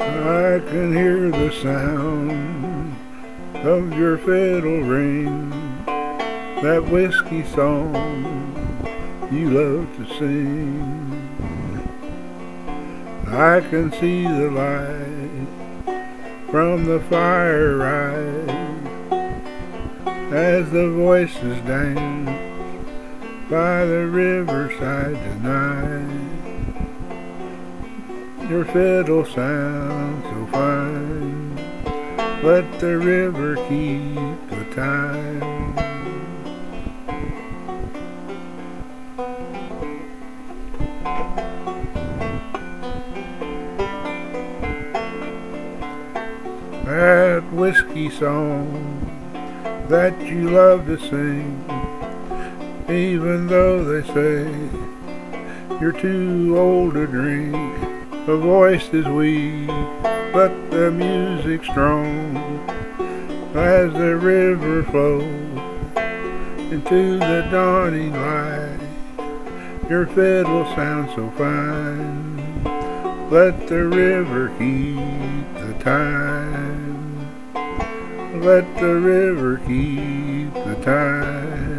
I can hear the sound of your fiddle ring, that whiskey song you love to sing. I can see the light from the fire rise as the voices dance by the riverside tonight. Your fiddle sounds so fine, let the river keep the time. That whiskey song that you love to sing, even though they say you're too old to drink. The voice is weak, but the music's strong as the river flows into the dawning light. Your fiddle sounds so fine, let the river keep the time. Let the river keep the time.